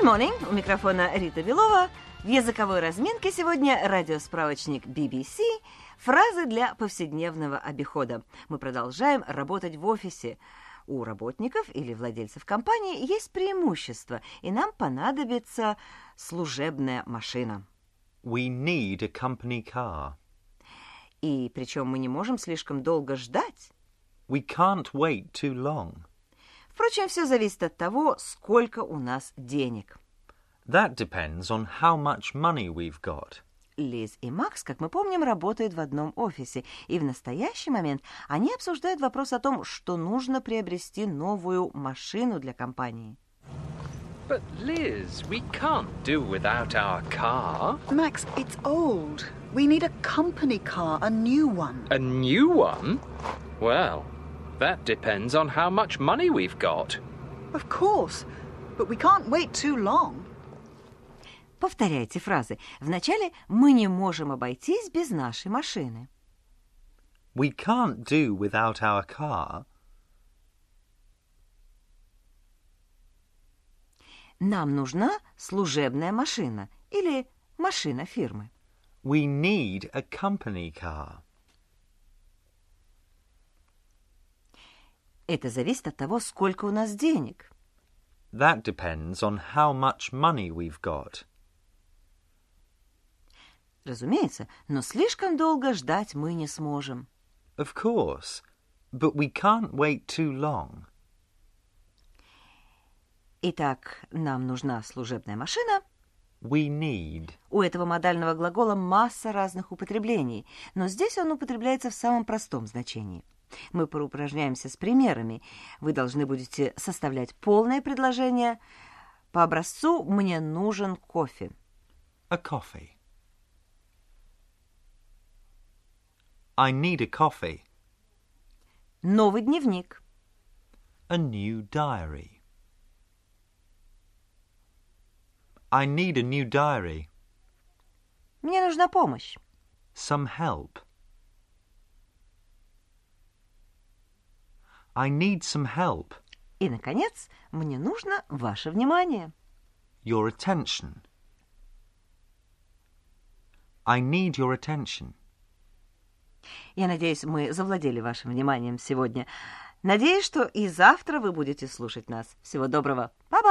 Good morning! У микрофона Рита Белова. В языковой разминке сегодня радиосправочник BBC «Фразы для повседневного обихода». Мы продолжаем работать в офисе. У работников или владельцев компании есть преимущество, и нам понадобится служебная машина. We need a company car. И причем мы не можем слишком долго ждать. We can't wait too long. Впрочем, все зависит от того, сколько у нас денег. That depends on how much money we've got. Лиз и Макс, как мы помним, работают в одном офисе, и в настоящий момент они обсуждают вопрос о том, что нужно приобрести новую машину для компании. But Liz, we can't do without our car. Max, it's old. We need a company car, a new one. A new one? Well, that depends on how much money we've got. Of course, but we can't wait too long. Повторяйте фразы. Вначале мы не можем обойтись без нашей машины. We can't do without our car. Нам нужна служебная машина или машина фирмы. We need a company car. Это зависит от того, сколько у нас денег. That depends on how much money we've got. Разумеется, но слишком долго ждать мы не сможем. Of course, but we can't wait too long. Итак, нам нужна служебная машина. We need. У этого модального глагола масса разных употреблений, но здесь он употребляется в самом простом значении. Мы поупражняемся с примерами. Вы должны будете составлять полное предложение по образцу «Мне нужен кофе». A coffee. I need a coffee. Новый дневник. A new diary. I need a new diary. Мне нужна помощь. Some help. I need some help. И, наконец, мне нужно ваше внимание. Your attention. I need your attention. Я надеюсь, мы завладели вашим вниманием сегодня. Надеюсь, что и завтра вы будете слушать нас. Всего доброго. Bye-bye.